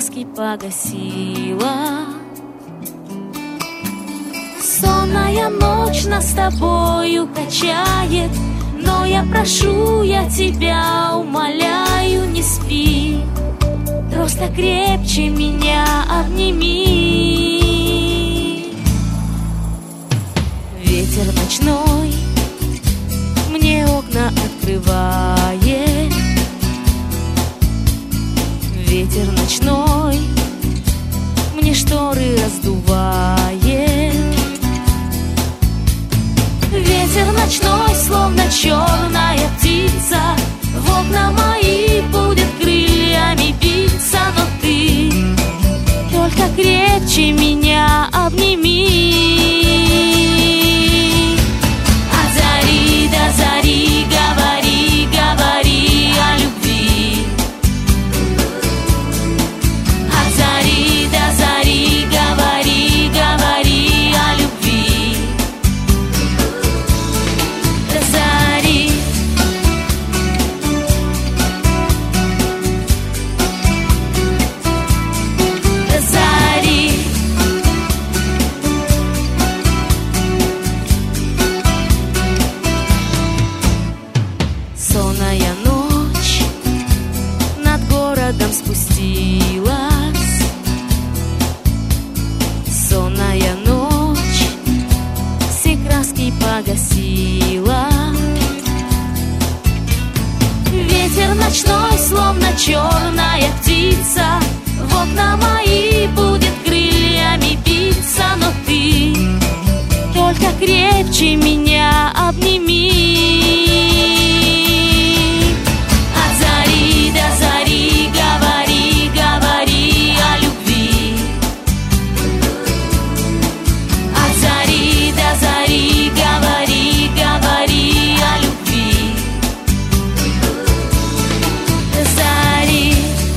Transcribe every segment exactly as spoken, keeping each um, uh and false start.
краски погасила. Сонная ночь нас с тобою качает, но я прошу, я тебя умоляю, не спи, просто крепче меня обними. Ветер ночной мне окна открывает, ветер ночной мне шторы раздувает. Ветер ночной, словно черная птица, в окна мои будет крыльями биться, но ты только крепче меня обними. От зари до зари говори, говори о любви. От зари до зари говори, говори о любви. До зари. До зари. Сонная ночь над городом спустилась. Сонная ночь все краски погасила. Ветер ночной, словно черная птица, в окна мои будет крыльями биться, но ты только крепче меня обними. От зари до зари говори, говори о любви. От зари до зари говори, говори о любви. До зари.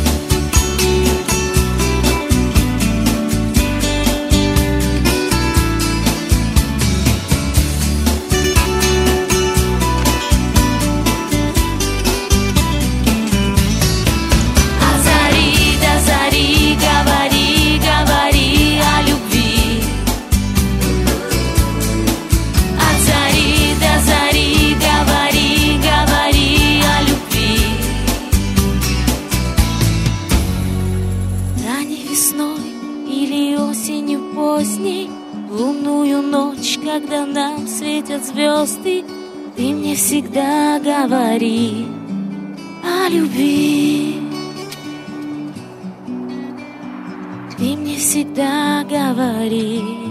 От зари до зари говори, говори о любви. От зари до зари говори, говори о любви. Ранней весной или осенью поздней, в лунную ночь, когда нам светят звезды, ты мне всегда говори о любви. Ты мне всегда говори